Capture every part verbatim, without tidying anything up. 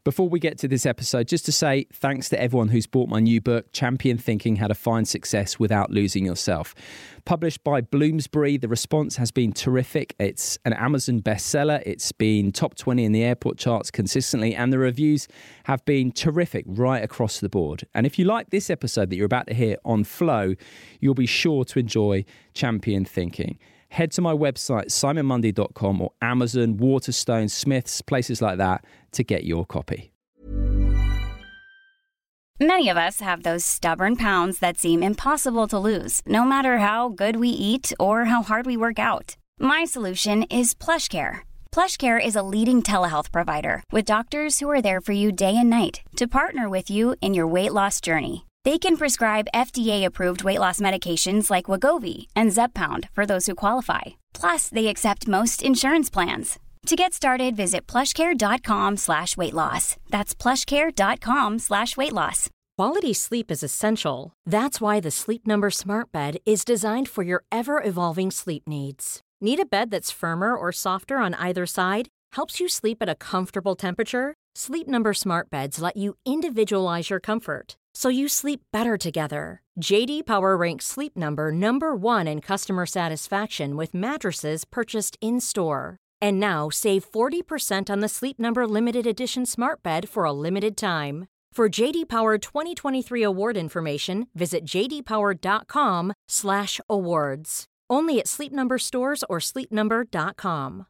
Before we get to this episode, just to say thanks to everyone who's bought my new book, Champion Thinking: How to Find Success Without Losing Yourself. Published by Bloomsbury, the response has been terrific. It's an Amazon bestseller. It's been top twenty in the airport charts consistently, and the reviews have been terrific right across the board. And if you like this episode that you're about to hear on Flow, you'll be sure to enjoy Champion Thinking. Head to my website, simon mundy dot com, or Amazon, Waterstone, Smiths, places like that to get your copy. Many of us have those stubborn pounds that seem impossible to lose, no matter how good we eat or how hard we work out. My solution is PlushCare. PlushCare is a leading telehealth provider with doctors who are there for you day and night to partner with you in your weight loss journey. They can prescribe F D A-approved weight loss medications like Wegovy and Zepbound for those who qualify. Plus, they accept most insurance plans. To get started, visit plushcare.com slash weight loss. That's plushcare.com slash weight loss. Quality sleep is essential. That's why the Sleep Number Smart Bed is designed for your ever-evolving sleep needs. Need a bed that's firmer or softer on either side? Helps you sleep at a comfortable temperature? Sleep Number Smart Beds let you individualize your comfort, so you sleep better together. J D Power ranks Sleep Number number one in customer satisfaction with mattresses purchased in-store. And now, save forty percent on the Sleep Number Limited Edition Smart Bed for a limited time. For J D Power twenty twenty-three award information, visit jdpower.com slash awards. Only at Sleep Number stores or sleep number dot com.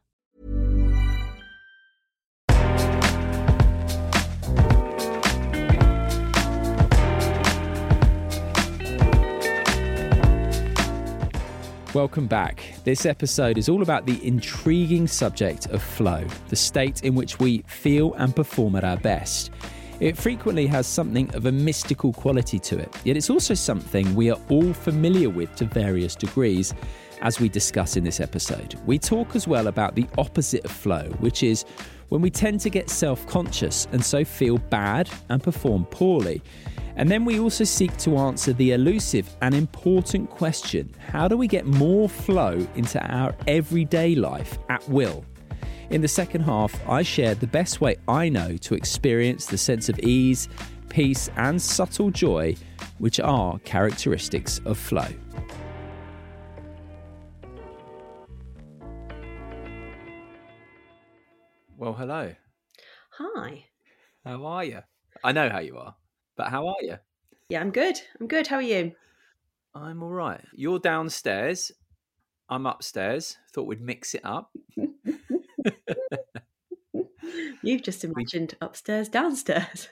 Welcome back. This episode is all about the intriguing subject of flow, the state in which we feel and perform at our best. It frequently has something of a mystical quality to it, yet it's also something we are all familiar with to various degrees, as we discuss in this episode. We talk as well about the opposite of flow, which is when we tend to get self-conscious and so feel bad and perform poorly. And then we also seek to answer the elusive and important question: how do we get more flow into our everyday life at will? In the second half, I shared the best way I know to experience the sense of ease, peace, and subtle joy, which are characteristics of flow. Well, hello. Hi. How are you? I know how you are. But how are you? Yeah, I'm good. I'm good. How are you? I'm all right. You're downstairs. I'm upstairs. Thought we'd mix it up. You've just imagined we... upstairs, downstairs.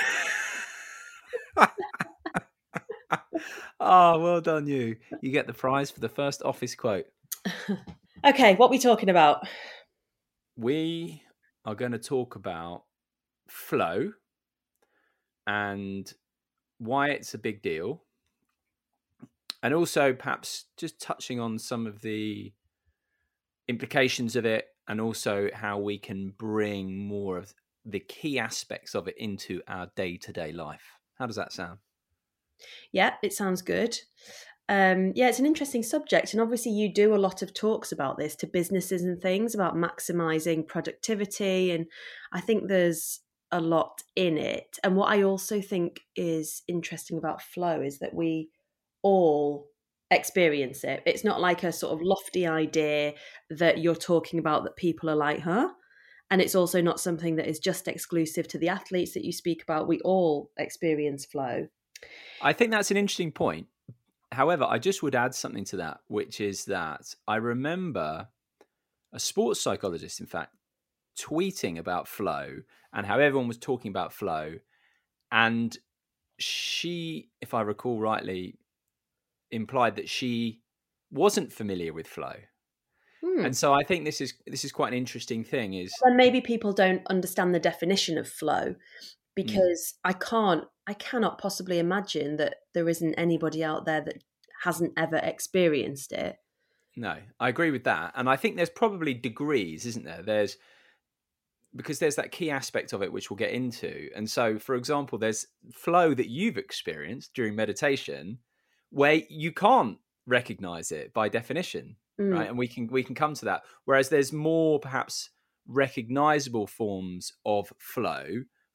Oh, well done you. You get the prize for the first office quote. Okay, what are we talking about? We are going to talk about flow and why it's a big deal, and also perhaps just touching on some of the implications of it, and also how we can bring more of the key aspects of it into our day-to-day life. How does that sound? Yeah, it sounds good. Um, yeah, it's an interesting subject, and obviously you do a lot of talks about this to businesses and things about maximizing productivity, and I think there's a lot in it. And what I also think is interesting about flow is that we all experience it. It's not like a sort of lofty idea that you're talking about that people are like, huh? And it's also not something that is just exclusive to the athletes that you speak about. We all experience flow. I think that's an interesting point. However, I just would add something to that, which is that I remember a sports psychologist, in fact, tweeting about flow and how everyone was talking about flow. And she, if I recall rightly, implied that she wasn't familiar with flow. Hmm. And so I think this is this is quite an interesting thing. Is and maybe people don't understand the definition of flow, because mm. I can't, I cannot possibly imagine that there isn't anybody out there that hasn't ever experienced it. No, I agree with that. And I think there's probably degrees, isn't there? There's because there's that key aspect of it, which we'll get into. And so, for example, there's flow that you've experienced during meditation where you can't recognize it by definition, mm. right? And we can we can come to that. Whereas there's more perhaps recognizable forms of flow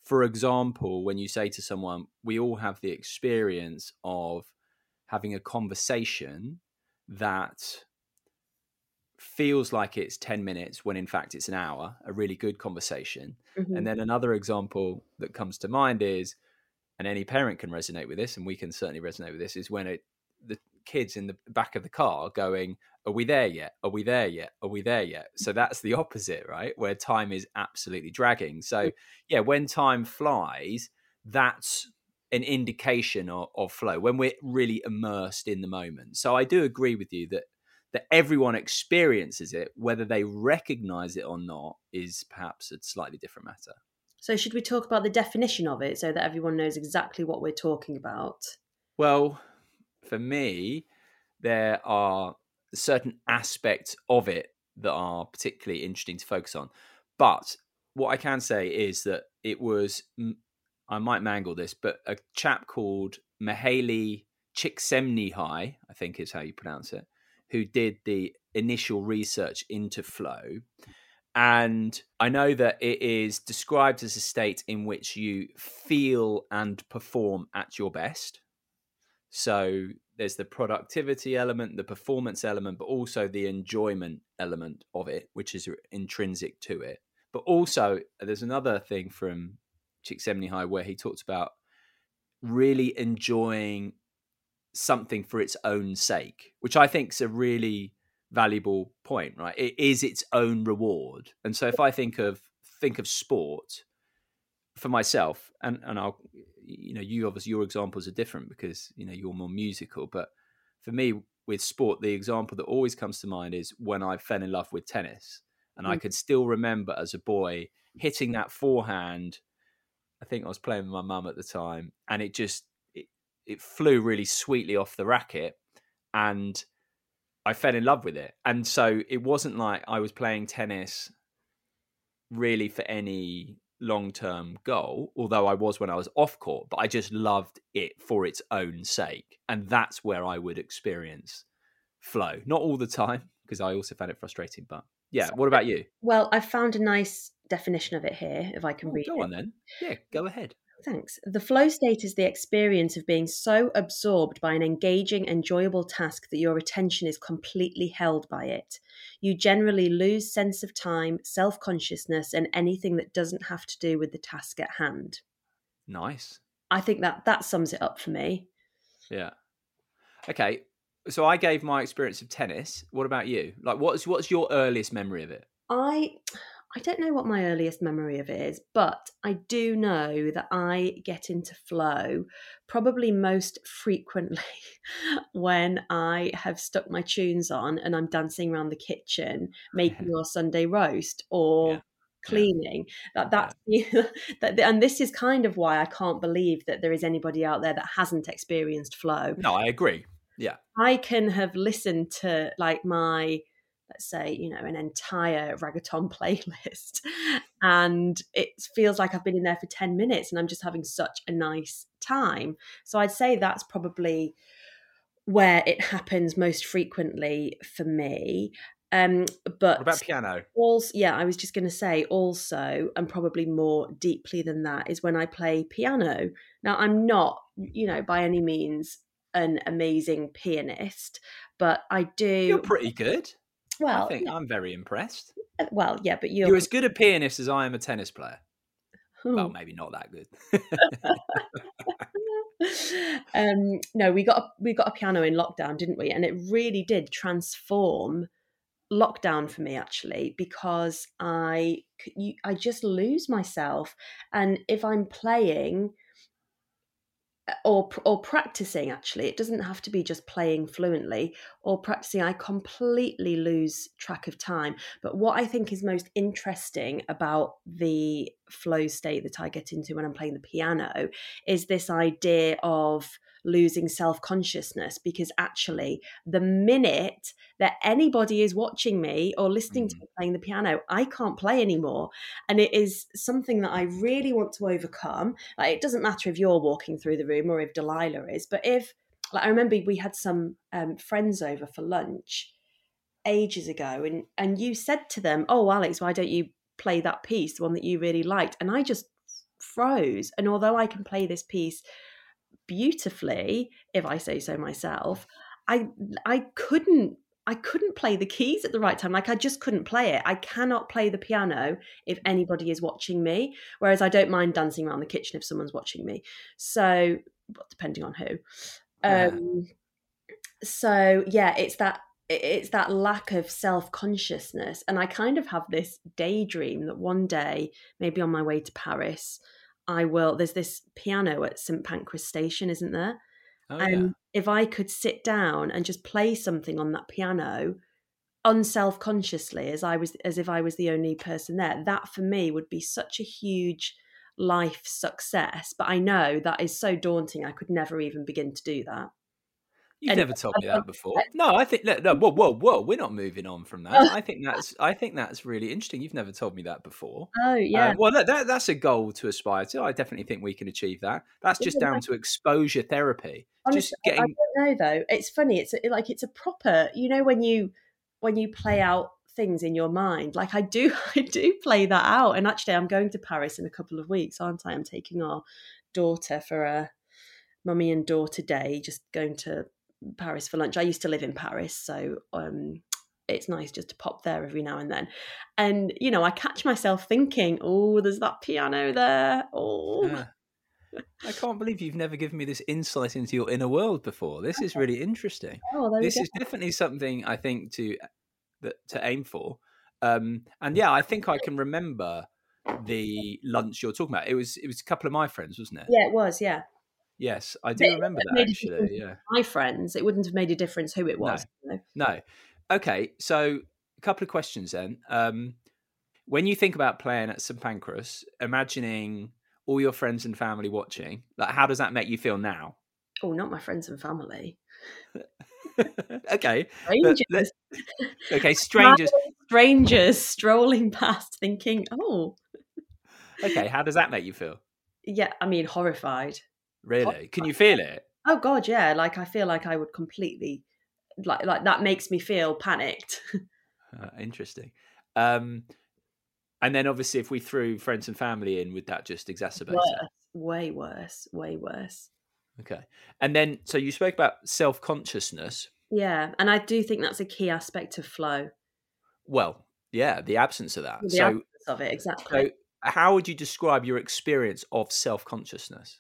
for example, when you say to someone, we all have the experience of having a conversation that feels like it's ten minutes when in fact it's an hour, a really good conversation. Mm-hmm. And then another example that comes to mind is, and any parent can resonate with this, and we can certainly resonate with this, is when it, the kids in the back of the car going, are we there yet? Are we there yet? Are we there yet? So that's the opposite, right? Where time is absolutely dragging. So yeah, when time flies, that's an indication of, of flow, when we're really immersed in the moment. So I do agree with you that that everyone experiences it, whether they recognize it or not is perhaps a slightly different matter. So should we talk about the definition of it so that everyone knows exactly what we're talking about? Well, for me, there are certain aspects of it that are particularly interesting to focus on. But what I can say is that it was, I might mangle this, but a chap called Mihaly Csikszentmihalyi, I think is how you pronounce it, who did the initial research into flow. And I know that it is described as a state in which you feel and perform at your best. So there's the productivity element, the performance element, but also the enjoyment element of it, which is intrinsic to it. But also there's another thing from Csikszentmihalyi where he talks about really enjoying something for its own sake, which I think is a really valuable point, right? It is its own reward. And so if I think of think of sport for myself, and and I'll, you know, you obviously your examples are different because, you know, you're more musical, but for me with sport, the example that always comes to mind is when I fell in love with tennis, and mm. I could still remember as a boy hitting that forehand. I think I was playing with my mum at the time, and it just it flew really sweetly off the racket and I fell in love with it. And so it wasn't like I was playing tennis really for any long-term goal, although I was when I was off court, but I just loved it for its own sake. And that's where I would experience flow. Not all the time, because I also found it frustrating, but yeah. What about you? Well, I found a nice definition of it here, if I can oh, read go it. on then. Yeah, go ahead. Thanks. The flow state is the experience of being so absorbed by an engaging, enjoyable task that your attention is completely held by it. You generally lose sense of time, self-consciousness, and anything that doesn't have to do with the task at hand. Nice. I think that that sums it up for me. Yeah. Okay. So I gave my experience of tennis. What about you? Like, what's what's your earliest memory of it? I... I don't know what my earliest memory of it is, but I do know that I get into flow probably most frequently when I have stuck my tunes on and I'm dancing around the kitchen making our Sunday roast or yeah. cleaning. Yeah. That that's yeah. that, and this is kind of why I can't believe that there is anybody out there that hasn't experienced flow. No, I agree. Yeah, I can have listened to like my. let's say, you know, an entire reggaeton playlist. And it feels like I've been in there for ten minutes and I'm just having such a nice time. So I'd say that's probably where it happens most frequently for me. Um, but what about piano? Also, yeah, I was just going to say also, and probably more deeply than that, is when I play piano. Now, I'm not, you know, by any means an amazing pianist, but I do. You're pretty good. Well, I think yeah. I'm very impressed. Well, yeah, but you're... you're as good a pianist as I am a tennis player. Ooh. Well, maybe not that good. um, no, we got a, we got a piano in lockdown, didn't we? And it really did transform lockdown for me, actually, because I you, I just lose myself, and if I'm playing. Or or practicing, actually, it doesn't have to be just playing fluently or practicing. I completely lose track of time. But what I think is most interesting about the flow state that I get into when I'm playing the piano is this idea of losing self-consciousness, because actually the minute that anybody is watching me or listening mm. to me playing the piano, I can't play anymore. And it is something that I really want to overcome. Like, it doesn't matter if you're walking through the room or if Delilah is, but if, like, I remember we had some um, friends over for lunch ages ago, and and you said to them, oh, Alex, why don't you play that piece, the one that you really liked? And I just froze. And although I can play this piece beautifully, if I say so myself, I I couldn't I couldn't play the keys at the right time. Like I just couldn't play it. I cannot play the piano if anybody is watching me. Whereas I don't mind dancing around the kitchen if someone's watching me. So, depending on who. Yeah. Um, so yeah, it's that it's that lack of self-consciousness. And I kind of have this daydream that one day, maybe on my way to Paris, I will, there's this piano at St Pancras Station, isn't there? Oh, and yeah. if I could sit down and just play something on that piano unself-consciously, as I was, as if I was the only person there, that for me would be such a huge life success. But I know that is so daunting. I could never even begin to do that. You've And never told me that before. No, I think no, whoa, whoa, whoa. We're not moving on from that. I think that's I think that's really interesting. You've never told me that before. Oh yeah. Um, well, that, that that's a goal to aspire to. I definitely think we can achieve that. That's just down to exposure therapy. Honestly, just getting. I don't know though. It's funny. It's like it's a proper. You know when you when you play out things in your mind. Like I do, I do play that out. And actually, I'm going to Paris in a couple of weeks, aren't I? I'm taking our daughter for a mummy and daughter day. Just going to Paris for lunch. I used to live in Paris, so um it's nice just to pop there every now and then. And you know, I catch myself thinking, oh, there's that piano there. Oh, Yeah. I can't believe you've never given me this insight into your inner world before. This is really interesting. oh there This we is definitely something I think to that to aim for. Um, and yeah, I think I can remember the lunch you're talking about. It was it was a couple of my friends, wasn't it? Yeah, it was. Yeah. Yes, I do remember that actually. Yeah, my friends. It wouldn't have made a difference who it was. No. You know? No. Okay, so a couple of questions then. Um, when you think about playing at St Pancras, imagining all your friends and family watching, like how does that make you feel now? Oh, not my friends and family. Okay. Strangers. Okay, strangers. Strangers strolling past thinking, oh. Okay, how does that make you feel? Yeah, I mean, horrified. Really? Horrified. Can you feel it? Oh God, yeah. Like I feel like I would completely, like like that makes me feel panicked. Uh, interesting. Um, and then obviously if we threw friends and family in, would that just exacerbate Worse. it? Way worse, way worse. Okay. And then, so you spoke about self-consciousness. Yeah, and I do think that's a key aspect of flow. Well, yeah, the absence of that. The so, absence of it, exactly. So how would you describe your experience of self-consciousness?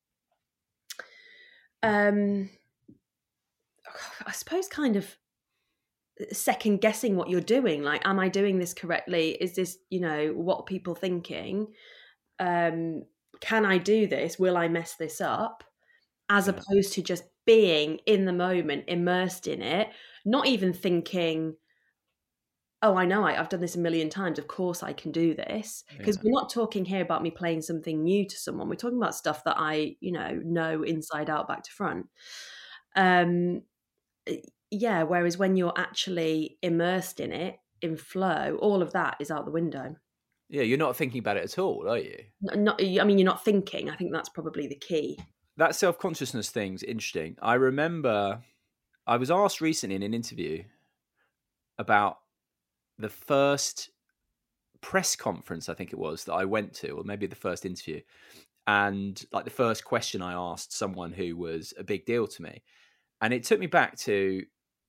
Um, I suppose kind of second guessing what you're doing. Like, am I doing this correctly? Is this, you know, what are people thinking? Um, can I do this? Will I mess this up? As Yeah. opposed to just being in the moment, immersed in it, not even thinking, oh, I know I, I've done this a million times. Of course I can do this. Because Yeah. we're not talking here about me playing something new to someone. We're talking about stuff that I, you know, know inside out, back to front. Um, yeah, whereas when you're actually immersed in it, in flow, all of that is out the window. Yeah, you're not thinking about it at all, are you? Not, I mean, you're not thinking. I think that's probably the key. That self-consciousness thing's interesting. I remember I was asked recently in an interview about the first press conference, I think it was, that I went to, or maybe the first interview. And like the first question I asked someone who was a big deal to me. And it took me back to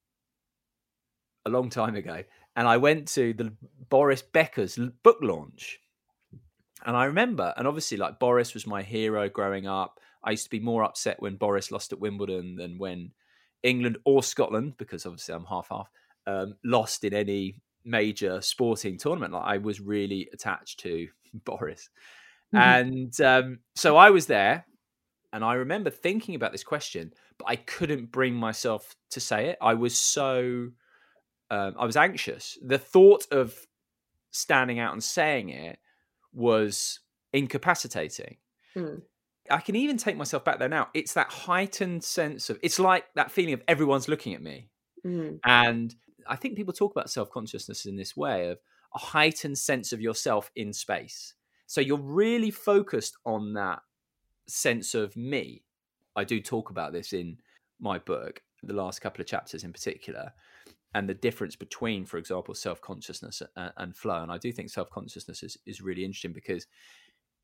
a long time ago. And I went to the Boris Becker's book launch. And I remember, and obviously like Boris was my hero growing up. I used to be more upset when Boris lost at Wimbledon than when England or Scotland, because obviously I'm half-half, um, lost in any major sporting tournament. Like I was really attached to Boris. Mm-hmm. And um, so I was there, and I remember thinking about this question, but I couldn't bring myself to say it. I was so, um, I was anxious. The thought of standing out and saying it was incapacitating. Mm. I can even take myself back there now. It's that heightened sense of, it's like that feeling of everyone's looking at me. Mm. And I think people talk about self-consciousness in this way of a heightened sense of yourself in space. So you're really focused on that sense of me. I do talk about this in my book, the last couple of chapters in particular, and the difference between, for example, self-consciousness and, and flow. And I do think self-consciousness is, is really interesting because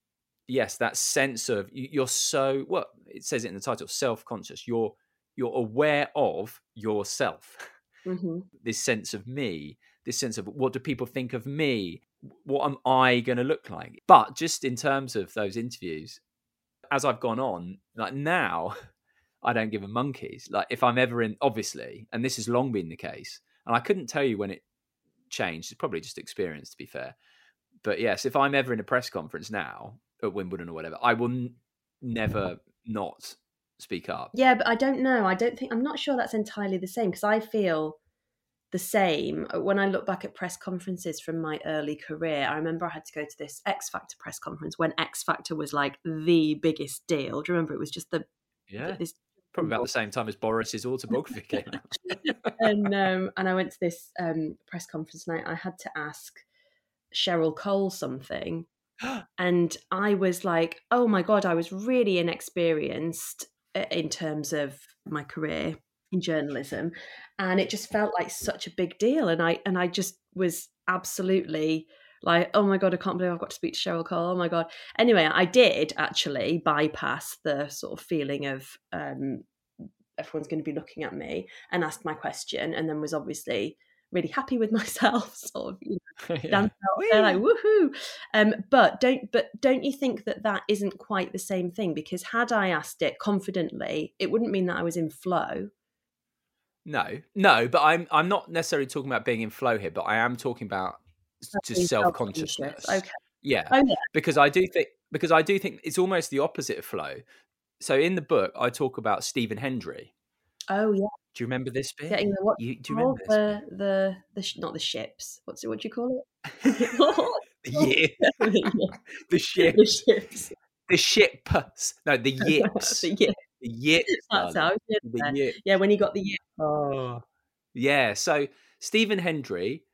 yes, that sense of you're so, well, it says it in the title, self-conscious. You're you're aware of yourself. Mm-hmm. This sense of me, this sense of what do people think of me? What am I going to look like? But just in terms of those interviews, as I've gone on, like now, I don't give a monkeys. Like if I'm ever in, obviously, and this has long been the case, and I couldn't tell you when it changed. It's probably just experience, to be fair. But yes, if I'm ever in a press conference now at Wimbledon or whatever, I will n- never not speak up. Yeah, but I don't know. I don't think, I'm not sure that's entirely the same, because I feel the same when I look back at press conferences from my early career. I remember I had to go to this X Factor press conference when X Factor was like the biggest deal. Do you remember? It was just the Yeah, this probably about the same time as Boris's autobiography came out. and um, and I went to this um, press conference and I, I had to ask Cheryl Cole something, and I was like, oh my god, I was really inexperienced in terms of my career in journalism, and it just felt like such a big deal, and I and I just was absolutely like, oh my god, I can't believe I've got to speak to Cheryl Cole. Oh my god. Anyway, I did actually bypass the sort of feeling of um, everyone's going to be looking at me, and asked my question, and then was obviously really happy with myself, sort of, you know, Yeah. dance out there like woohoo. Um, but don't, but don't you think that that isn't quite the same thing? Because had I asked it confidently, it wouldn't mean that I was in flow. No, no, but I'm I'm not necessarily talking about being in flow here, but I am talking about just self consciousness. Okay. Yeah. Oh yeah. Because I do think because I do think it's almost the opposite of flow. So in the book, I talk about Stephen Hendry. Oh yeah. Do you remember this bit? Getting the what? You, do you remember the this bit? the the sh- not the ships. What's it? What do you call it? the yips. The ships. The ships. The ships. No, the yips. The yips. The yips. That's how I did The that. yips. Yeah, when he got the yips. Oh. Yeah. So Stephen Hendry,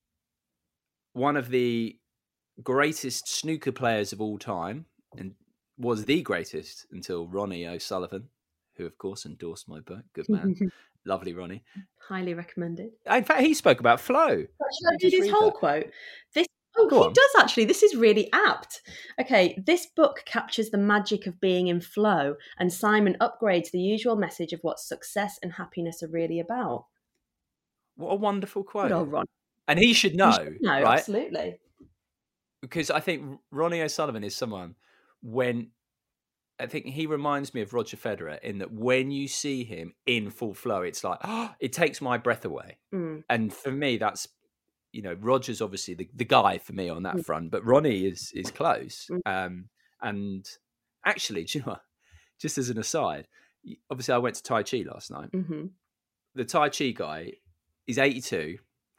one of the greatest snooker players of all time, and was the greatest until Ronnie O'Sullivan, who of course endorsed my book. Good man. Lovely Ronnie. Highly recommended. In fact, he spoke about flow. Should I read his whole that? quote? This oh, Go he on. does actually. This is really apt. Okay, this book captures the magic of being in flow, and Simon upgrades the usual message of what success and happiness are really about. What a wonderful quote. Good old Ron. And he should know, he should know right? Absolutely. Because I think Ronnie O'Sullivan is someone, when I think he reminds me of Roger Federer in that when you see him in full flow, it's like, oh, it takes my breath away. Mm. And for me, that's, you know, Roger's obviously the, the guy for me on that mm. front, but Ronnie is is close. Mm. Um, and actually, do you know what? Just as an aside, obviously I went to Tai Chi last night. Mm-hmm. The Tai Chi guy is eighty-two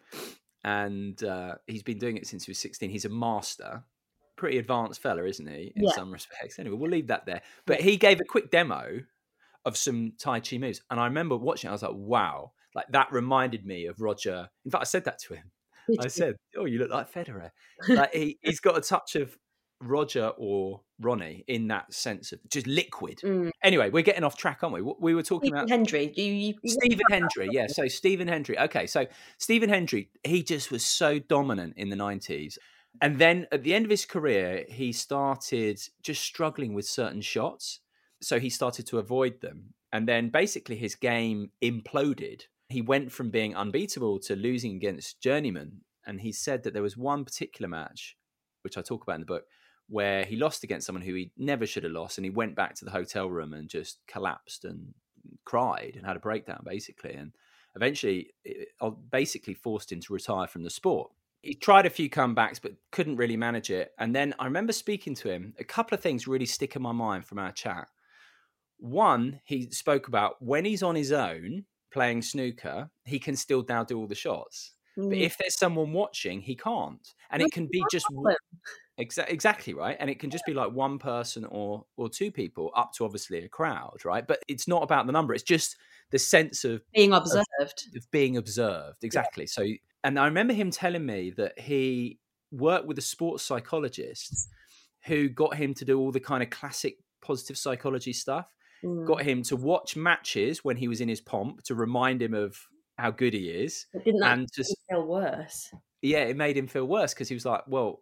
and uh, he's been doing it since he was sixteen. He's a master. Pretty advanced fella, isn't he, in yeah. some respects? Anyway, we'll leave that there. But he gave a quick demo of some Tai Chi moves. And I remember watching it, I was like, wow, like that reminded me of Roger. In fact, I said that to him. I said, oh, you look like Federer. Like he, he's got a touch of Roger or Ronnie in that sense of just liquid. Mm. Anyway, we're getting off track, aren't we? We were talking Stephen about Hendry. You, you, you Stephen Hendry, yeah. So Stephen Hendry. Okay, so Stephen Hendry, he just was so dominant in the nineties. And then at the end of his career, he started just struggling with certain shots. So he started to avoid them. And then basically his game imploded. He went from being unbeatable to losing against journeymen. And he said that there was one particular match, which I talk about in the book, where he lost against someone who he never should have lost. And he went back to the hotel room and just collapsed and cried and had a breakdown, basically. And eventually, it basically forced him to retire from the sport. He tried a few comebacks, but couldn't really manage it. And then I remember speaking to him. A couple of things really stick in my mind from our chat. One, he spoke about when he's on his own playing snooker, he can still now do all the shots. Mm. But if there's someone watching, he can't. And it can be just exa- exactly right. And it can just be like one person or or two people up to obviously a crowd, right? But it's not about the number. It's just the sense of being observed. Of, of being observed. Exactly. Yeah. So. And I remember him telling me that he worked with a sports psychologist who got him to do all the kind of classic positive psychology stuff, mm. got him to watch matches when he was in his pomp to remind him of how good he is. But didn't that and just feel worse? Yeah, it made him feel worse because he was like, well,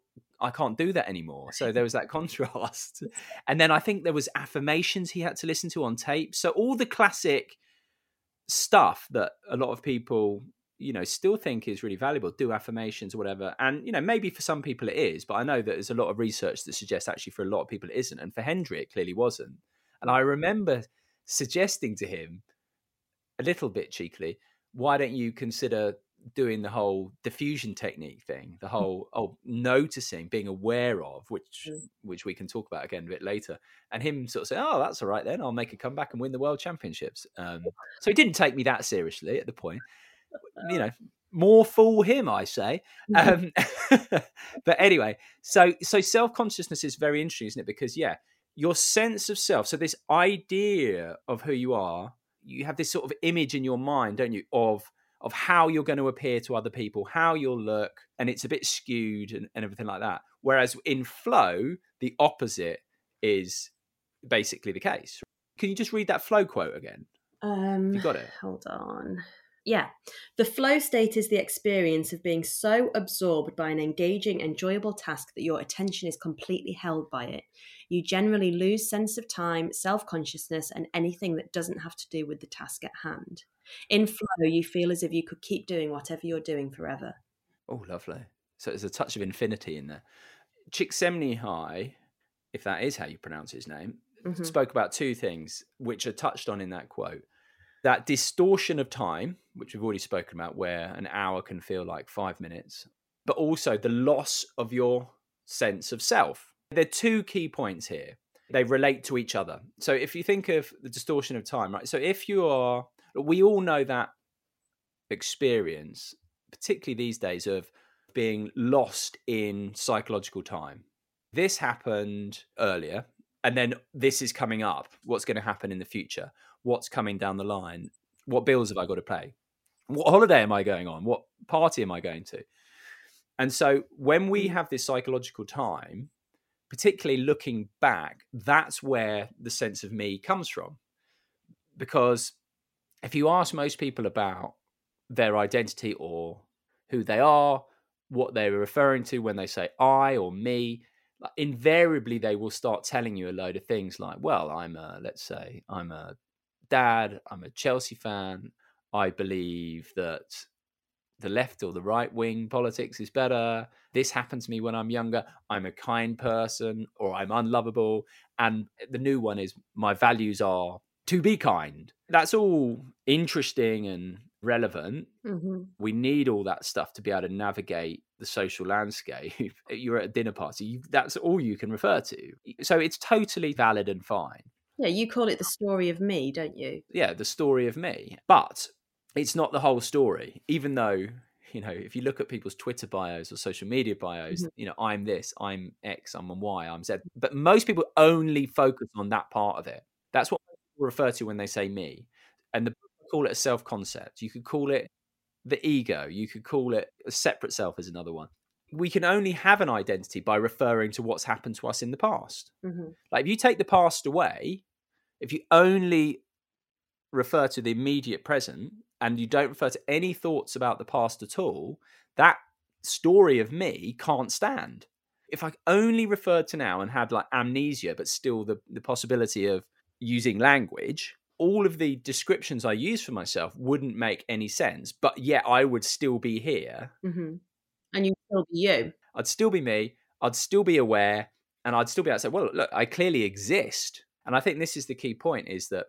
I can't do that anymore. So there was that contrast. And then I think there was affirmations he had to listen to on tape. So all the classic stuff that a lot of people, you know, still think is really valuable, do affirmations or whatever. And, you know, maybe for some people it is, but I know that there's a lot of research that suggests actually for a lot of people it isn't. And for Hendry, it clearly wasn't. And I remember suggesting to him a little bit cheekily, why don't you consider doing the whole diffusion technique thing, the whole oh noticing, being aware of, which mm. which we can talk about again a bit later, and him sort of say, oh, that's all right then, I'll make a comeback and win the world championships. Um, so he didn't take me that seriously at the point. You know, more fool him, I say. Um, but anyway, so so self-consciousness is very interesting, isn't it? Because yeah, your sense of self, so this idea of who you are, you have this sort of image in your mind, don't you, of of how you're going to appear to other people, how you'll look, and it's a bit skewed and, and everything like that. Whereas in flow, the opposite is basically the case. Can you just read that flow quote again? Um, you got it? Hold on. Yeah. The flow state is the experience of being so absorbed by an engaging, enjoyable task that your attention is completely held by it. You generally lose sense of time, self-consciousness, and anything that doesn't have to do with the task at hand. In flow, you feel as if you could keep doing whatever you're doing forever. Oh, lovely. So there's a touch of infinity in there. Csikszentmihalyi, if that is how you pronounce his name, mm-hmm. spoke about two things which are touched on in that quote. That distortion of time, which we've already spoken about, where an hour can feel like five minutes, but also the loss of your sense of self. There are two key points here. They relate to each other. So if you think of the distortion of time, right? So if you are, we all know that experience, particularly these days, of being lost in psychological time. This happened earlier, and then this is coming up. What's going to happen in the future? What's coming down the line? What bills have I got to pay? What holiday am I going on? What party am I going to? And so when we have this psychological time, particularly looking back, that's where the sense of me comes from. Because if you ask most people about their identity or who they are, what they're referring to when they say I or me, invariably they will start telling you a load of things like, well, I'm a, let's say, I'm a dad, I'm a Chelsea fan, I believe that the left or the right wing politics is better, this happened to me when I'm younger, I'm a kind person, or I'm unlovable. And the new one is my values are to be kind. That's all interesting and relevant. Mm-hmm. We need all that stuff to be able to navigate the social landscape. You're at a dinner party, you, that's all you can refer to. So it's totally valid and fine. Yeah, you call it the story of me, don't you? Yeah, the story of me. But it's not the whole story, even though, you know, if you look at people's Twitter bios or social media bios, mm-hmm. you know, I'm this, I'm X, I'm Y, I'm Z. But most people only focus on that part of it. That's what people refer to when they say me. And the book call it a self-concept. You could call it the ego. You could call it a separate self as another one. We can only have an identity by referring to what's happened to us in the past. Mm-hmm. Like if you take the past away, if you only refer to the immediate present and you don't refer to any thoughts about the past at all, that story of me can't stand. If I only referred to now and had like amnesia, but still the, the possibility of using language, all of the descriptions I use for myself wouldn't make any sense, but yet I would still be here. Mm-hmm. And you'd still be you. I'd still be me. I'd still be aware. And I'd still be able to say, well, look, I clearly exist. And I think this is the key point, is that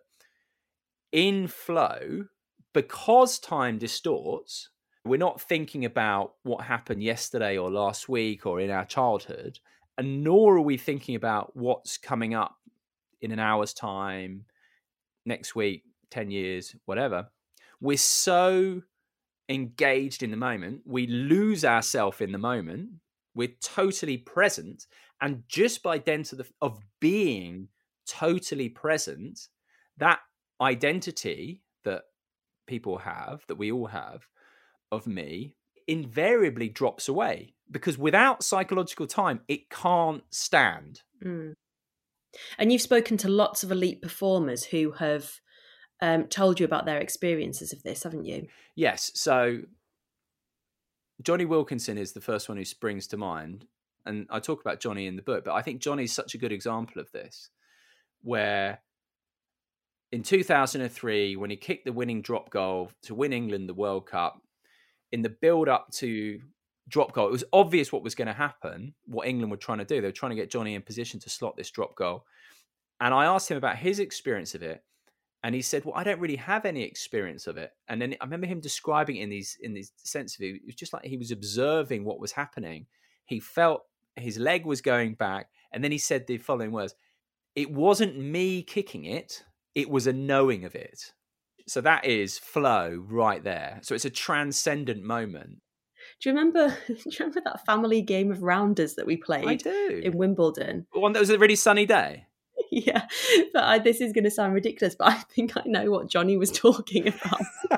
in flow, because time distorts, we're not thinking about what happened yesterday or last week or in our childhood, and nor are we thinking about what's coming up in an hour's time, next week, ten years, whatever. We're so engaged in the moment. We lose ourselves in the moment. We're totally present. And just by dint of, the, of being totally present, that identity that people have, that we all have, of me, invariably drops away. Because without psychological time, it can't stand. Mm. And you've spoken to lots of elite performers who have um, told you about their experiences of this, haven't you? Yes. So Jonny Wilkinson is the first one who springs to mind. and I talk about Johnny in the book, but I think Johnny's such a good example of this, where in two thousand three, when he kicked the winning drop goal to win England the World Cup, in the build-up to drop goal, it was obvious what was going to happen, what England were trying to do. They were trying to get Johnny in position to slot this drop goal. And I asked him about his experience of it. And he said, well, I don't really have any experience of it. And then I remember him describing it in these, in this sense of it. It was just like he was observing what was happening. He felt his leg was going back. And then he said the following words: it wasn't me kicking it. It was a knowing of it. So that is flow right there. So it's a transcendent moment. Do you remember? Do you remember that family game of rounders that we played? I do. In Wimbledon. One that was a really sunny day. Yeah, but I, this is going to sound ridiculous, but I think I know what Johnny was talking about.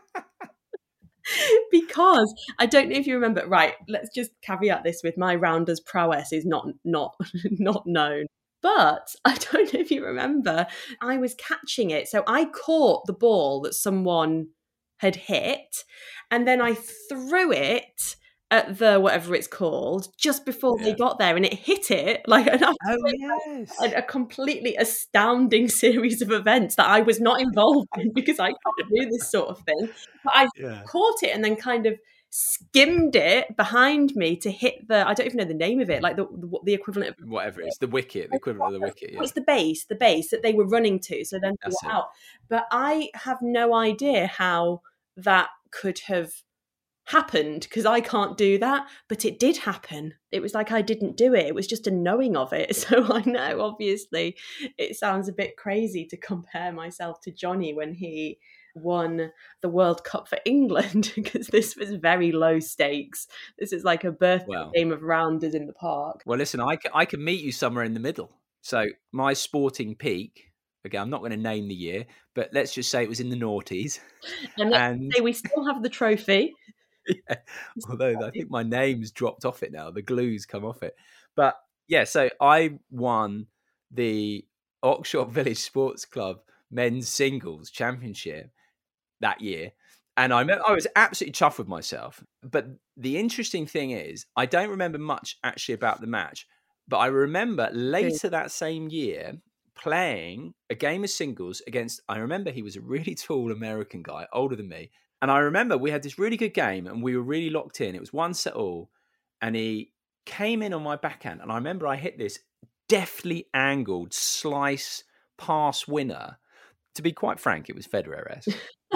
Because I don't know if you remember. Right, let's just caveat this with my rounders prowess is not not not known. But I don't know if you remember, I was catching it. So I caught the ball that someone had hit, and then I threw it at the, whatever it's called, just before yeah. they got there, and it hit it. Like, and I, oh, yes. a, a completely astounding series of events that I was not involved in because I can't do this sort of thing. But I yeah. caught it and then kind of skimmed it behind me to hit the, I don't even know the name of it, like the the, the equivalent of whatever it is, the wicket, the equivalent of the wicket. Yeah. It's the base, the base that they were running to. So then they were out. But I have no idea how that could have happened because I can't do that. But it did happen. It was like I didn't do it. It was just a knowing of it. So I know, obviously, it sounds a bit crazy to compare myself to Johnny when he won the World Cup for England, because this was very low stakes. This is like a birthday well, game of rounders in the park. Well, listen, I can, I can meet you somewhere in the middle. So my sporting peak, again, I'm not going to name the year, but let's just say it was in the noughties. And let's and... say we still have the trophy. Yeah. Although I think my name's dropped off it now. The glue's come off it. But yeah, so I won the Oxshott Village Sports Club men's singles championship that year. And I remember, I was absolutely chuffed with myself. But the interesting thing is, I don't remember much actually about the match, but I remember later that same year playing a game of singles against, I remember he was a really tall American guy, older than me. And I remember we had this really good game and we were really locked in. It was one set all. And he came in on my backhand. And I remember I hit this deftly angled slice pass winner. To be quite frank, it was Federer-esque.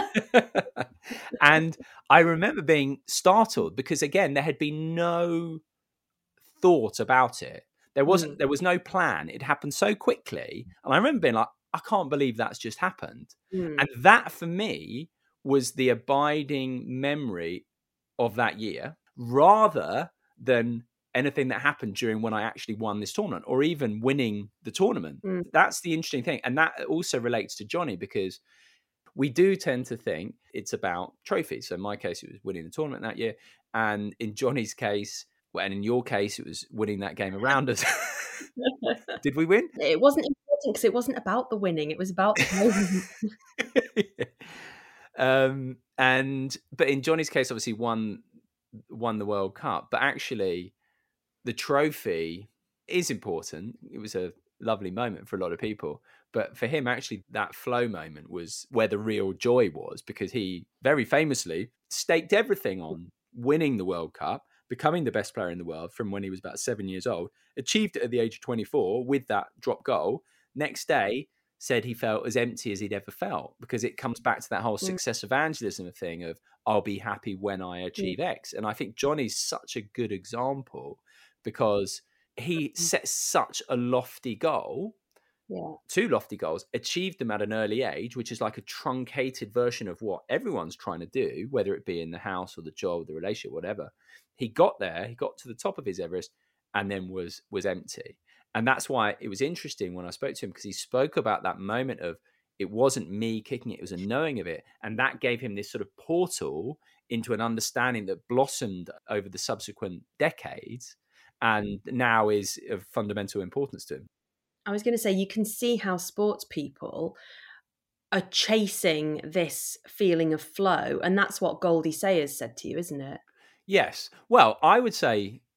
And I remember being startled because, again, there had been no thought about it. There wasn't. Mm. There was no plan. It happened so quickly. And I remember being like, I can't believe that's just happened. Mm. And that, for me, was the abiding memory of that year, rather than anything that happened during when I actually won this tournament or even winning the tournament. Mm. That's the interesting thing. And that also relates to Johnny, because we do tend to think it's about trophies. So in my case, it was winning the tournament that year. And in Johnny's case, well, and in your case, it was winning that game around us. Did we win? It wasn't important because it wasn't about the winning. It was about the yeah. um, and but in Johnny's case, obviously won won the World Cup. But actually, the trophy is important. It was a lovely moment for a lot of people. But for him, actually, that flow moment was where the real joy was, because he very famously staked everything on winning the World Cup, becoming the best player in the world from when he was about seven years old, achieved it at the age of twenty-four with that drop goal. Next day, said he felt as empty as he'd ever felt, because it comes back to that whole success evangelism thing of, I'll be happy when I achieve X. And I think Johnny's such a good example, because he set such a lofty goal, yeah. two lofty goals, achieved them at an early age, which is like a truncated version of what everyone's trying to do, whether it be in the house or the job, the relationship, whatever. He got there, he got to the top of his Everest, and then was was empty. And that's why it was interesting when I spoke to him, because he spoke about that moment of, it wasn't me kicking it, it was a knowing of it. And that gave him this sort of portal into an understanding that blossomed over the subsequent decades and now is of fundamental importance to him. I was going to say, you can see how sports people are chasing this feeling of flow. And that's what Goldie Sayers said to you, isn't it? Yes. Well, I would say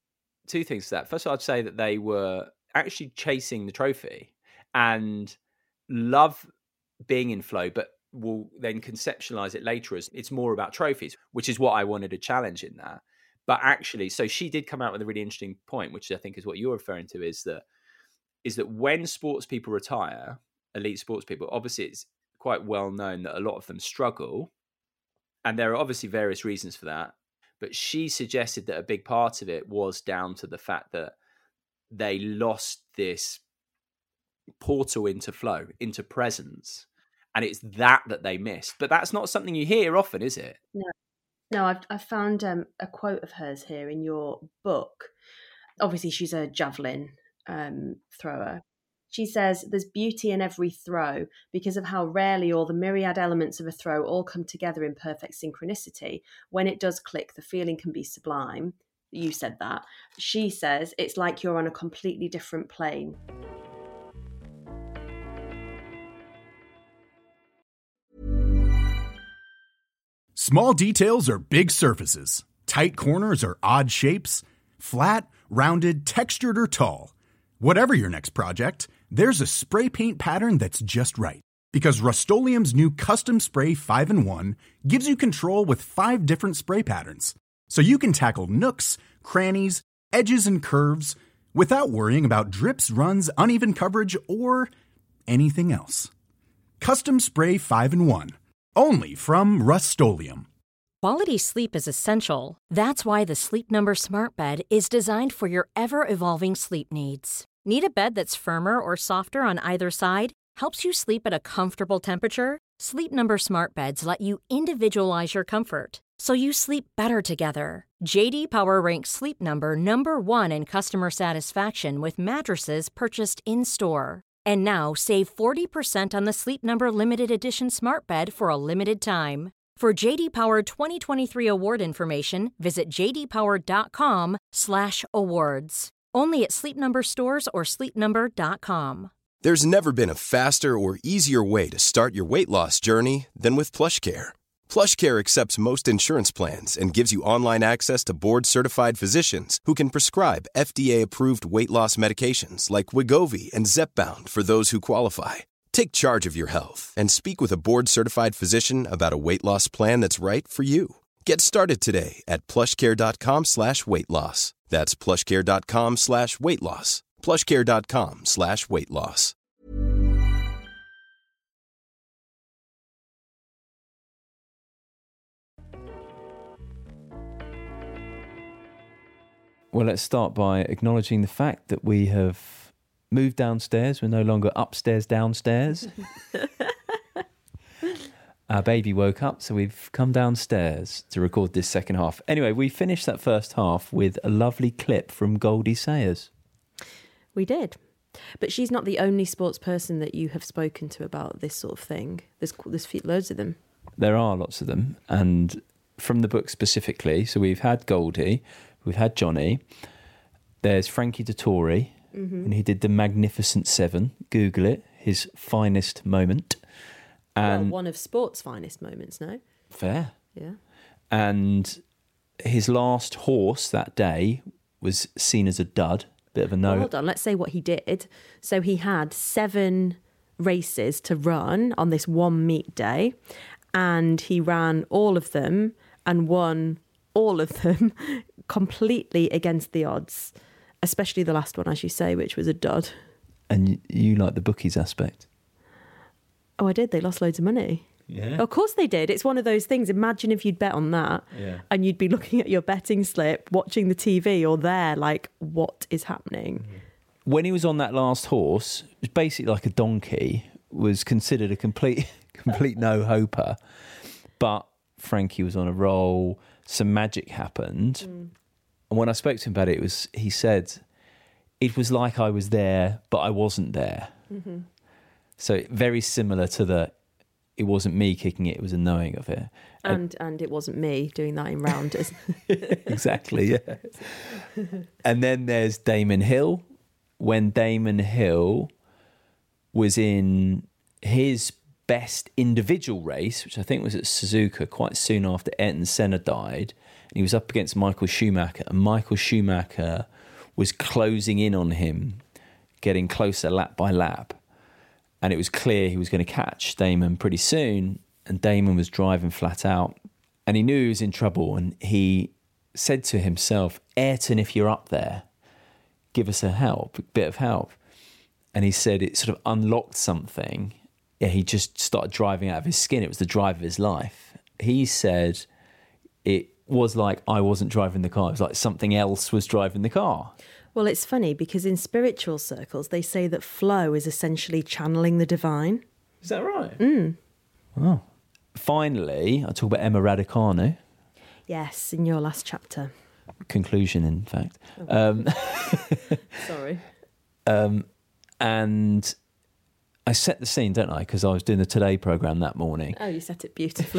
two things to that. First of all, I'd say that they were actually chasing the trophy and love being in flow, but will then conceptualize it later as it's more about trophies, which is what I wanted to challenge in that. But actually, so she did come out with a really interesting point, which I think is what you're referring to, is that is that when sports people retire, elite sports people, obviously it's quite well known that a lot of them struggle. And there are obviously various reasons for that. But she suggested that a big part of it was down to the fact that they lost this portal into flow, into presence. And it's that that they missed. But that's not something you hear often, is it? No, no I've, I've found um, a quote of hers here in your book. Obviously, she's a javelin um, thrower. She says, there's beauty in every throw because of how rarely all the myriad elements of a throw all come together in perfect synchronicity. When it does click, the feeling can be sublime. You said that. She says, it's like you're on a completely different plane. Small details are big surfaces. Tight corners are odd shapes. Flat, rounded, textured, or tall. Whatever your next project, there's a spray paint pattern that's just right. Because Rust-Oleum's new Custom Spray five in one gives you control with five different spray patterns. So you can tackle nooks, crannies, edges, and curves without worrying about drips, runs, uneven coverage, or anything else. Custom Spray five in one. Only from Rust-Oleum. Quality sleep is essential. That's why the Sleep Number Smart Bed is designed for your ever-evolving sleep needs. Need a bed that's firmer or softer on either side? Helps you sleep at a comfortable temperature? Sleep Number Smart Beds let you individualize your comfort, so you sleep better together. J D Power ranks Sleep Number number one in customer satisfaction with mattresses purchased in-store. And now save forty percent on the Sleep Number Limited Edition Smart Bed for a limited time. For J D Power twenty twenty-three award information, visit jdpower.com slash awards. Only at Sleep Number stores or sleep number dot com. There's never been a faster or easier way to start your weight loss journey than with PlushCare. PlushCare accepts most insurance plans and gives you online access to board-certified physicians who can prescribe F D A-approved weight loss medications like Wegovy and Zepbound for those who qualify. Take charge of your health and speak with a board-certified physician about a weight loss plan that's right for you. Get started today at plushcare.com slash weight loss. That's plushcare.com slash weight loss. plushcare.com slash weight loss. Well, let's start by acknowledging the fact that we have moved downstairs. We're no longer upstairs, downstairs. Our baby woke up, so we've come downstairs to record this second half. Anyway, we finished that first half with a lovely clip from Goldie Sayers. We did. But she's not the only sports person that you have spoken to about this sort of thing. There's, there's loads of them. There are lots of them. And from the book specifically, so we've had Goldie, we've had Johnny, there's Frankie Dettori, mm-hmm. and he did the Magnificent Seven. Google it, his finest moment. And well, one of sport's finest moments, no? Fair. Yeah. And his last horse that day was seen as a dud, bit of a no. Well, hold on, let's say what he did. So he had seven races to run on this one meet day, and he ran all of them and won all of them completely against the odds, especially the last one, as you say, which was a dud. And you like the bookies aspect? Oh, I did. They lost loads of money. Yeah. Of course they did. It's one of those things. Imagine if you'd bet on that yeah. and you'd be looking at your betting slip, watching the T V or there, like, what is happening? When he was on that last horse, it was basically like a donkey, was considered a complete complete no-hoper. But Frankie was on a roll. Some magic happened. Mm. And when I spoke to him about it, it was he said, it was like I was there, but I wasn't there. Mm-hmm. So very similar to the, it wasn't me kicking it, it was a knowing of it. And and it wasn't me doing that in rounders. Exactly, yeah. And then there's Damon Hill. When Damon Hill was in his best individual race, which I think was at Suzuka quite soon after Ayrton Senna died, and he was up against Michael Schumacher, and Michael Schumacher was closing in on him, getting closer lap by lap. And it was clear he was going to catch Damon pretty soon. And Damon was driving flat out. And he knew he was in trouble. And he said to himself, Ayrton, if you're up there, give us a help, a bit of help. And he said it sort of unlocked something. Yeah, he just started driving out of his skin. It was the drive of his life. He said it was like I wasn't driving the car. It was like something else was driving the car. Well, it's funny because in spiritual circles, they say that flow is essentially channeling the divine. Is that right? Mm. Oh. Finally, I talk about Emma Raducanu. Yes, in your last chapter. Conclusion, in fact. Oh. Um, Sorry. Um, and I set the scene, don't I? Because I was doing the Today programme that morning. Oh, you set it beautifully.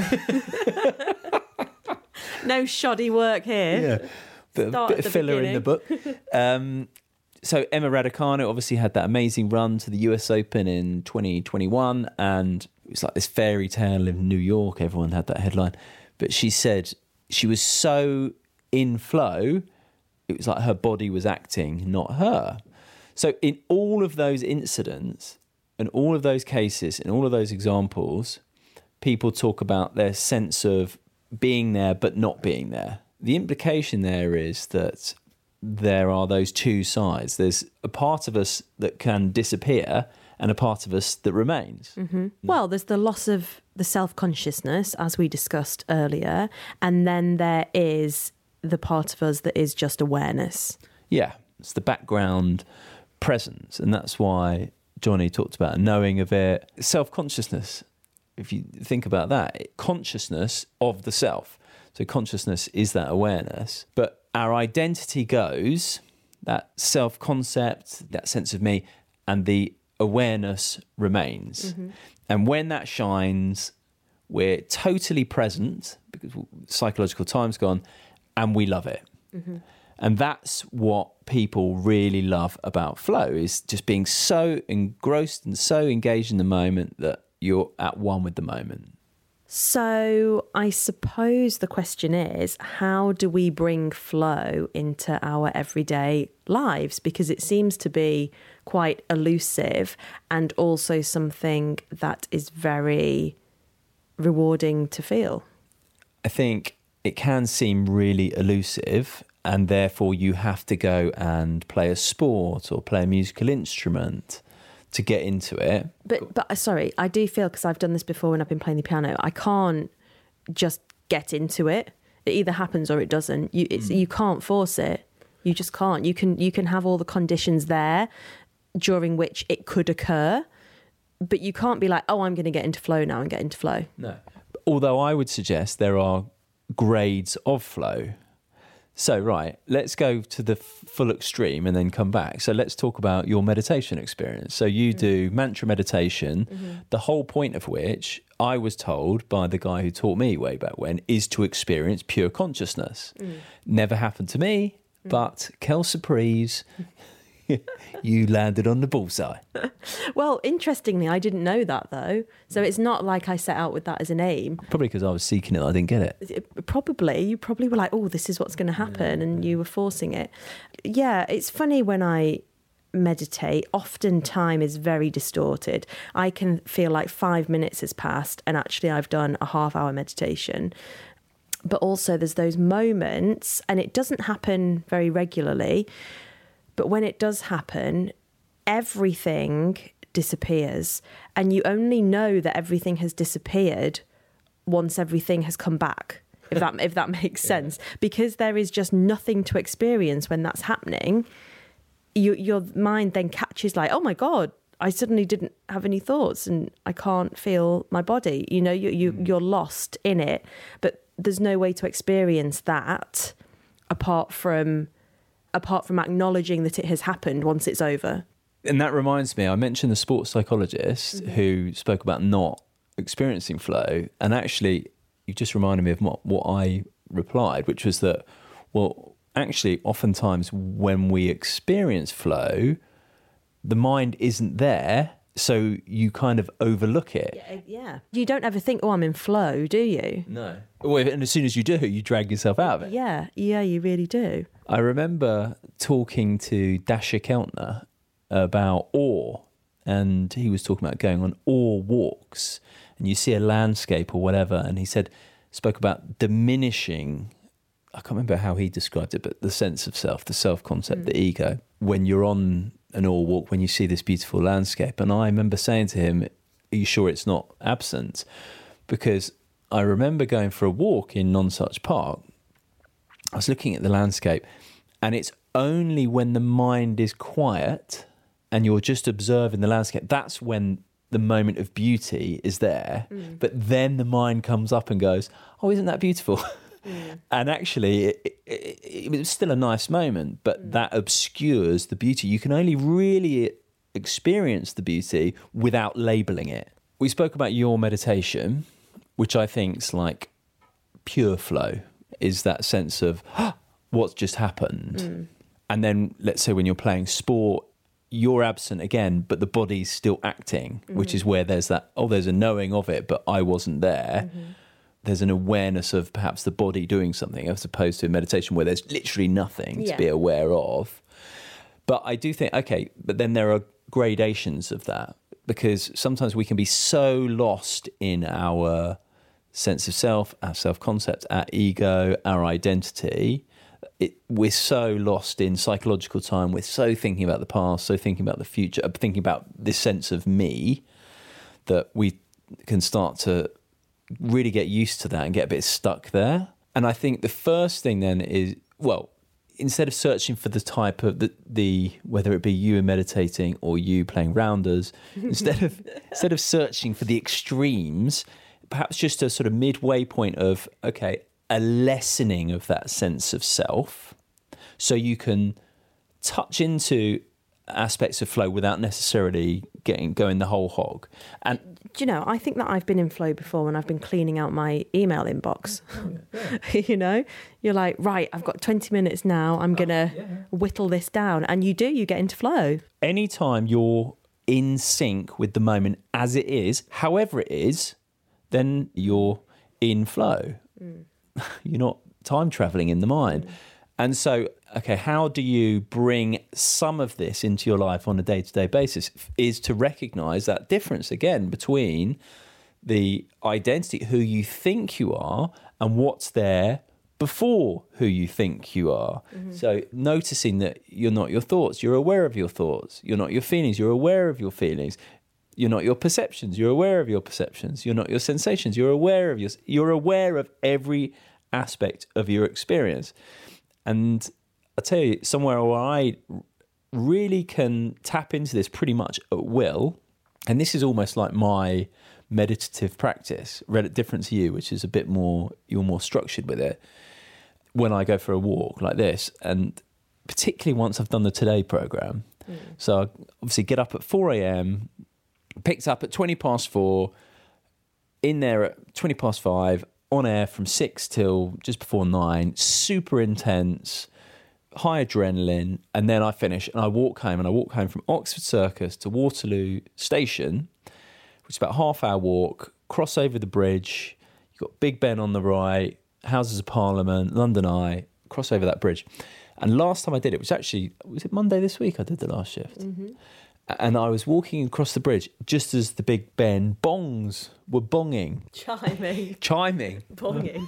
No shoddy work here. Yeah. Bit, bit of filler beginning. In the book. Um, so Emma Raducanu obviously had that amazing run to the U S Open in twenty twenty-one, and it was like this fairy tale in New York. Everyone had that headline. But she said she was so in flow, it was like her body was acting, not her. So in all of those incidents and all of those cases and all of those examples, people talk about their sense of being there but not being there. The implication there is that there are those two sides. There's a part of us that can disappear and a part of us that remains. Mm-hmm. Well, there's the loss of the self-consciousness, as we discussed earlier, and then there is the part of us that is just awareness. Yeah, it's the background presence, and that's why Johnny talked about knowing of it. Self-consciousness, if you think about that, consciousness of the self. So consciousness is that awareness, but our identity goes, that self-concept, that sense of me, and the awareness remains. Mm-hmm. And when that shines, we're totally present, because psychological time's gone, and we love it. Mm-hmm. And that's what people really love about flow, is just being so engrossed and so engaged in the moment that you're at one with the moment. So I suppose the question is, how do we bring flow into our everyday lives? Because it seems to be quite elusive and also something that is very rewarding to feel. I think it can seem really elusive, and therefore you have to go and play a sport or play a musical instrument to get into it. But, but sorry, I do feel, because I've done this before when I've been playing the piano, I can't just get into it. It either happens or it doesn't. You it's, mm. you can't force it. You just can't. You can you can have all the conditions there during which it could occur, but you can't be like, oh, I'm going to get into flow now and get into flow. No. Although I would suggest there are grades of flow. So, right, let's go to the full extreme and then come back. So let's talk about your meditation experience. So you mm-hmm. do mantra meditation, mm-hmm. the whole point of which I was told by the guy who taught me way back when is to experience pure consciousness. Mm. Never happened to me, mm. but quelle surprise, you landed on the bullseye. Well, interestingly, I didn't know that though. So it's not like I set out with that as an aim. Probably because I was seeking it, I didn't get it. it. Probably. You probably were like, oh, this is what's going to happen. Yeah. And you were forcing it. Yeah, it's funny when I meditate, often time is very distorted. I can feel like five minutes has passed and actually I've done a half hour meditation. But also there's those moments, and it doesn't happen very regularly, but when it does happen, everything disappears, and you only know that everything has disappeared once everything has come back, if that if that makes sense. Yeah. Because there is just nothing to experience when that's happening. You, your mind then catches like, oh my God, I suddenly didn't have any thoughts and I can't feel my body. You know, you, you, mm. you're lost in it, but there's no way to experience that apart from... apart from acknowledging that it has happened once it's over. And that reminds me, I mentioned the sports psychologist mm-hmm. who spoke about not experiencing flow. And actually, you just reminded me of what, what I replied, which was that, well, actually, oftentimes when we experience flow, the mind isn't there So you kind of overlook it. Yeah, yeah. You don't ever think, oh, I'm in flow, do you? No. Well, and as soon as you do, you drag yourself out of it. Yeah, yeah, you really do. I remember talking to Dasha Keltner about awe, and he was talking about going on awe walks, and you see a landscape or whatever, and he said, spoke about diminishing, I can't remember how he described it, but the sense of self, the self-concept, mm. the ego, when you're on an awe walk, when you see this beautiful landscape. And I remember saying to him, are you sure it's not absent? Because I remember going for a walk in Nonsuch Park. I was looking at the landscape, and it's only when the mind is quiet and you're just observing the landscape, that's when the moment of beauty is there. Mm. But then the mind comes up and goes, oh, isn't that beautiful? Mm. And actually, it, it, it was still a nice moment, but mm. that obscures the beauty. You can only really experience the beauty without labelling it. We spoke about your meditation, which I think is like pure flow, is that sense of oh, what's just happened. Mm. And then let's say when you're playing sport, you're absent again, but the body's still acting, mm-hmm. which is where there's that, oh, there's a knowing of it, but I wasn't there. Mm-hmm. There's an awareness of perhaps the body doing something as opposed to a meditation where there's literally nothing yeah. to be aware of. But I do think, okay, but then there are gradations of that, because sometimes we can be so lost in our sense of self, our self-concept, our ego, our identity. It, we're so lost in psychological time. We're so thinking about the past, so thinking about the future, thinking about this sense of me, that we can start to really get used to that and get a bit stuck there. And I think the first thing then is, well, instead of searching for the type of the, the whether it be you meditating or you playing rounders, instead of instead of searching for the extremes, perhaps just a sort of midway point of, okay, a lessening of that sense of self, so you can touch into aspects of flow without necessarily getting going the whole hog. And do you know, I think that I've been in flow before when I've been cleaning out my email inbox. Oh, yeah. You know, you're like, right, I've got twenty minutes now, I'm gonna oh, yeah. whittle this down, and you do, you get into flow. Anytime you're in sync with the moment as it is, however it is, then you're in flow. Mm. You're not time traveling in the mind. Mm. And so, okay, how do you bring some of this into your life on a day-to-day basis is to recognise that difference again between the identity, who you think you are, and what's there before who you think you are. Mm-hmm. So noticing that you're not your thoughts, you're aware of your thoughts. You're not your feelings, you're aware of your feelings. You're not your perceptions, you're aware of your perceptions. You're not your sensations, you're aware of your... You're aware of every aspect of your experience. And I tell you, somewhere where I really can tap into this pretty much at will, and this is almost like my meditative practice, different to you, which is a bit more, you're more structured with it, when I go for a walk like this, and particularly once I've done the Today programme. Mm. So I obviously get up at four a.m, picked up at twenty past four, in there at twenty past five, on air from six till just before nine, super intense, high adrenaline, and then I finish and I walk home, and I walk home from Oxford Circus to Waterloo Station, which is about a half hour walk, cross over the bridge, you've got Big Ben on the right, Houses of Parliament, London Eye, cross over that bridge. And last time I did it was actually, was it Monday this week I did the last shift? Mm-hmm. And I was walking across the bridge just as the Big Ben bongs were bonging. Chiming. Chiming. Bonging.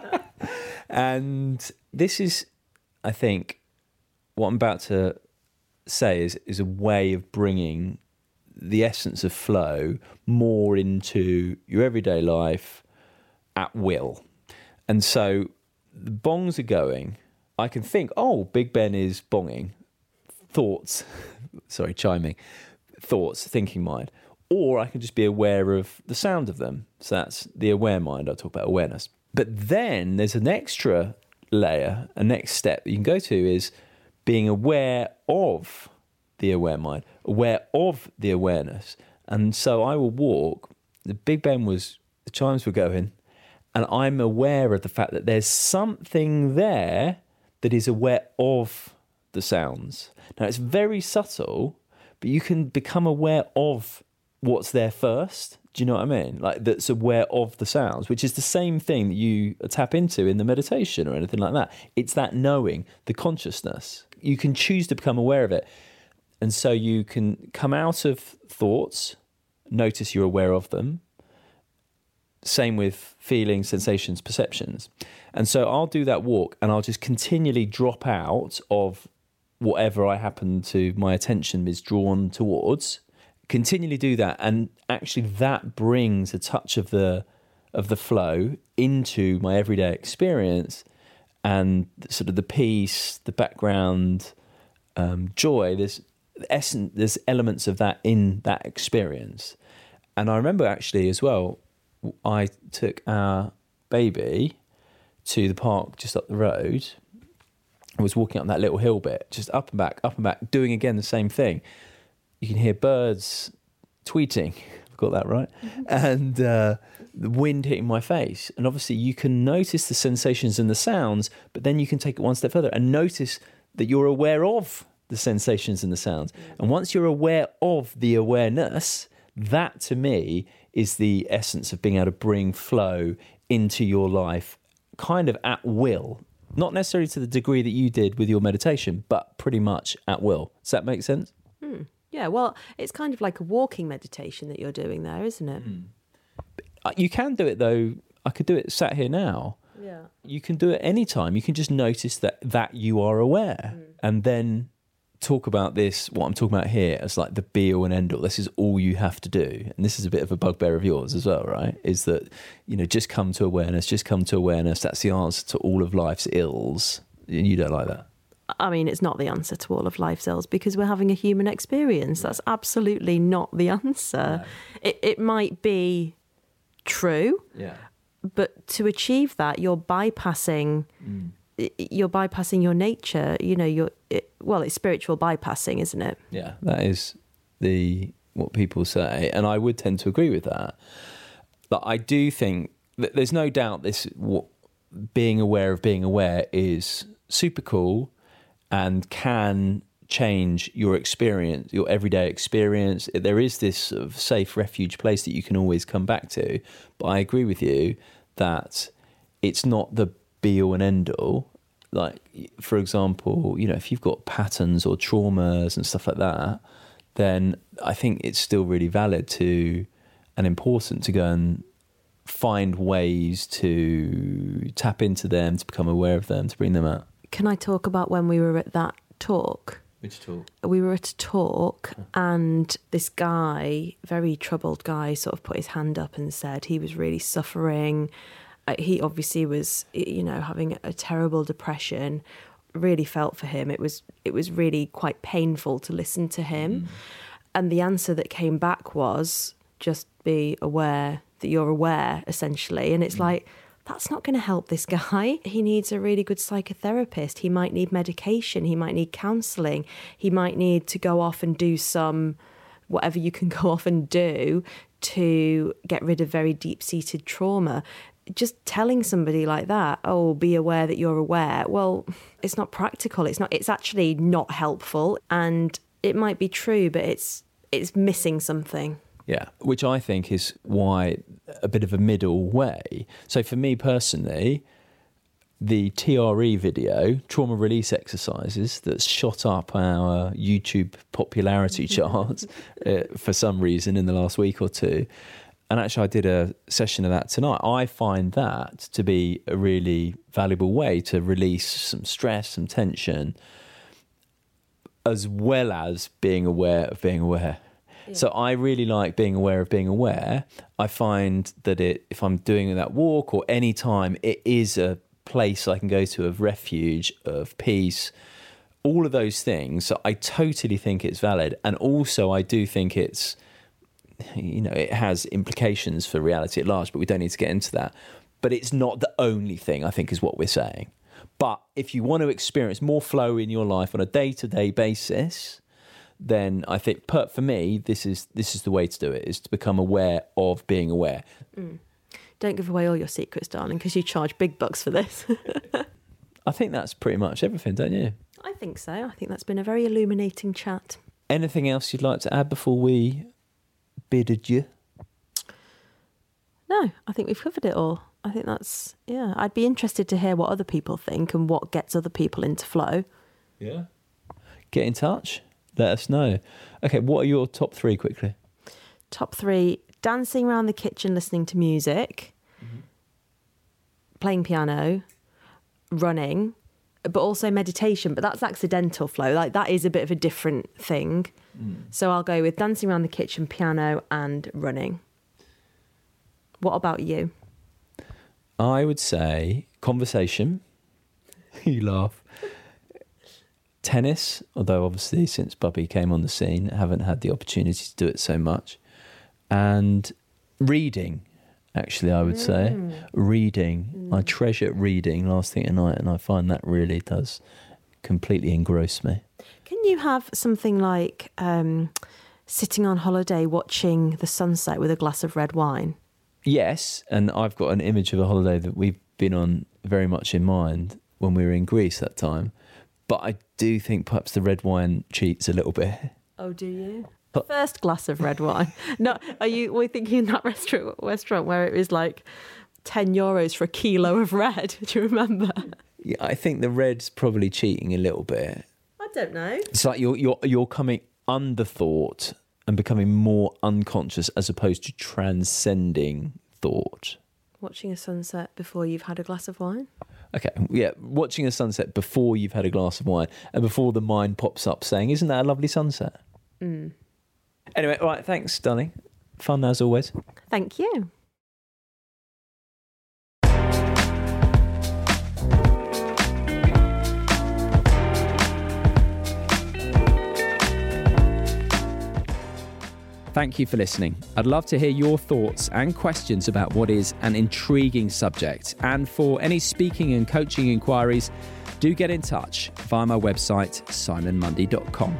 And this is, I think, what I'm about to say is, is a way of bringing the essence of flow more into your everyday life at will. And so the bongs are going. I can think, oh, Big Ben is bonging. Thoughts, sorry, chiming, thoughts, thinking mind. Or I can just be aware of the sound of them. So that's the aware mind. I talk about awareness. But then there's an extra layer, a next step that you can go to is being aware of the aware mind, aware of the awareness. And so I will walk, the Big Ben was, the chimes were going, and I'm aware of the fact that there's something there that is aware of the sounds. Now, it's very subtle, but you can become aware of what's there first. Do you know what I mean? Like that's aware of the sounds, which is the same thing that you tap into in the meditation or anything like that. It's that knowing, the consciousness. You can choose to become aware of it. And so you can come out of thoughts, notice you're aware of them. Same with feelings, sensations, perceptions. And so I'll do that walk and I'll just continually drop out of whatever I happen to, my attention is drawn towards. Continually do that, and actually that brings a touch of the of the flow into my everyday experience, and sort of the peace, the background, um, joy. There's essence, there's elements of that in that experience. And I remember actually as well, I took our baby to the park just up the road. I was walking up that little hill bit, just up and back, up and back, doing again the same thing. You can hear birds tweeting, I've got that right, mm-hmm. and uh, the wind hitting my face. And obviously you can notice the sensations and the sounds, but then you can take it one step further and notice that you're aware of the sensations and the sounds. Mm-hmm. And once you're aware of the awareness, that to me is the essence of being able to bring flow into your life kind of at will. Not necessarily to the degree that you did with your meditation, but pretty much at will. Does that make sense? Hmm. Yeah, well, it's kind of like a walking meditation that you're doing there, isn't it? Mm. You can do it, though. I could do it sat here now. Yeah. You can do it anytime. You can just notice that, that you are aware mm. and then talk about this, what I'm talking about here, as like the be-all and end-all. This is all you have to do. And this is a bit of a bugbear of yours as well, right? Is that, you know, just come to awareness, just come to awareness. That's the answer to all of life's ills. You don't like that? I mean, it's not the answer to all of life's ills because we're having a human experience. That's absolutely not the answer. No. It it might be true, yeah, but to achieve that, you're bypassing, mm. you're bypassing your nature. You know, you're it, well, it's spiritual bypassing, isn't it? Yeah, that is the what people say, and I would tend to agree with that. But I do think that there's no doubt this what, being aware of being aware is super cool. And can change your experience, your everyday experience. There is this sort of safe refuge place that you can always come back to. But I agree with you that it's not the be-all and end-all. Like, for example, you know, if you've got patterns or traumas and stuff like that, then I think it's still really valid to and important to go and find ways to tap into them, to become aware of them, to bring them out. Can I talk about when we were at that talk? Which talk? We were at a talk and this guy, very troubled guy, sort of put his hand up and said he was really suffering. Uh, he obviously was, you know, having a terrible depression. Really felt for him. It was it was really quite painful to listen to him. Mm. And the answer that came back was just be aware that you're aware, essentially. And it's mm. like, that's not going to help this guy. He needs a really good psychotherapist. He might need medication. He might need counselling. He might need to go off and do some, whatever you can go off and do to get rid of very deep-seated trauma. Just telling somebody like that, oh, be aware that you're aware. Well, it's not practical. It's not. It's actually not helpful. And it might be true, but it's it's missing something. Yeah, which I think is why a bit of a middle way. So for me personally, the T R E video, trauma release exercises, that's shot up our YouTube popularity charts uh, for some reason in the last week or two. And actually I did a session of that tonight. I find that to be a really valuable way to release some stress, some tension, as well as being aware of being aware. Yeah. So I really like being aware of being aware. I find that it, if I'm doing that walk or any time, it is a place I can go to of refuge, of peace, all of those things. So I totally think it's valid. And also I do think it's, you know, it has implications for reality at large, but we don't need to get into that. But it's not the only thing, I think, is what we're saying. But if you want to experience more flow in your life on a day-to-day basis, then I think, per, for me, this is this is the way to do it, is to become aware of being aware. Mm. Don't give away all your secrets, darling, because you charge big bucks for this. I think that's pretty much everything, don't you? I think so. I think that's been a very illuminating chat. Anything else you'd like to add before we bearded you? No, I think we've covered it all. I think that's, yeah. I'd be interested to hear what other people think and what gets other people into flow. Yeah. Get in touch. Let us know. Okay, what are your top three quickly? Top three, dancing around the kitchen, listening to music, mm-hmm. playing piano, running, but also meditation. But that's accidental flow. Like that is a bit of a different thing. Mm. So I'll go with dancing around the kitchen, piano and running. What about you? I would say conversation. You laugh. Tennis, although obviously since Bubby came on the scene, I haven't had the opportunity to do it so much. And reading, actually, I would mm. say. Reading. Mm. I treasure reading last thing at night, and I find that really does completely engross me. Can you have something like um, sitting on holiday watching the sunset with a glass of red wine? Yes, and I've got an image of a holiday that we've been on very much in mind when we were in Greece that time. But I do think perhaps the red wine cheats a little bit. Oh, do you? The first glass of red wine. No, are you? We're thinking that restaurant restaurant where it was like ten euros for a kilo of red. Do you remember? Yeah, I think the red's probably cheating a little bit. I don't know. It's like you're you're you're coming under thought and becoming more unconscious as opposed to transcending thought. Watching a sunset before you've had a glass of wine? Okay, yeah, watching a sunset before you've had a glass of wine and before the mind pops up saying, isn't that a lovely sunset? Mm. Anyway, all right, thanks, darling. Fun as always. Thank you. Thank you for listening. I'd love to hear your thoughts and questions about what is an intriguing subject. And for any speaking and coaching inquiries, do get in touch via my website, simon mundy dot com.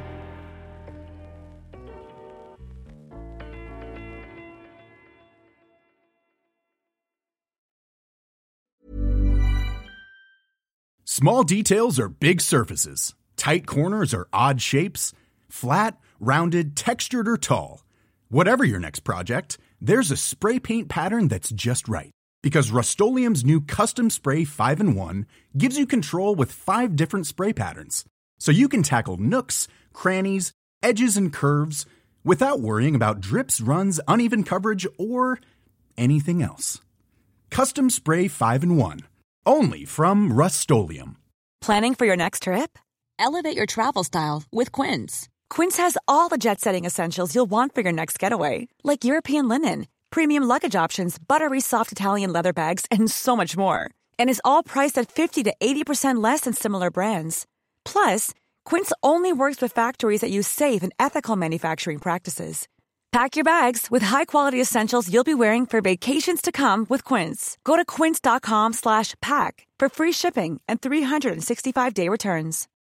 Small details are big surfaces. Tight corners are odd shapes. Flat, rounded, textured, or tall. Whatever your next project, there's a spray paint pattern that's just right. Because Rust-Oleum's new Custom Spray five in one gives you control with five different spray patterns. So you can tackle nooks, crannies, edges, and curves without worrying about drips, runs, uneven coverage, or anything else. Custom Spray five in one. Only from Rust-Oleum. Planning for your next trip? Elevate your travel style with Quince. Quince has all the jet-setting essentials you'll want for your next getaway, like European linen, premium luggage options, buttery soft Italian leather bags, and so much more. And is all priced at fifty to eighty percent less than similar brands. Plus, Quince only works with factories that use safe and ethical manufacturing practices. Pack your bags with high-quality essentials you'll be wearing for vacations to come with Quince. Go to quince dot com slash pack for free shipping and three sixty-five day returns.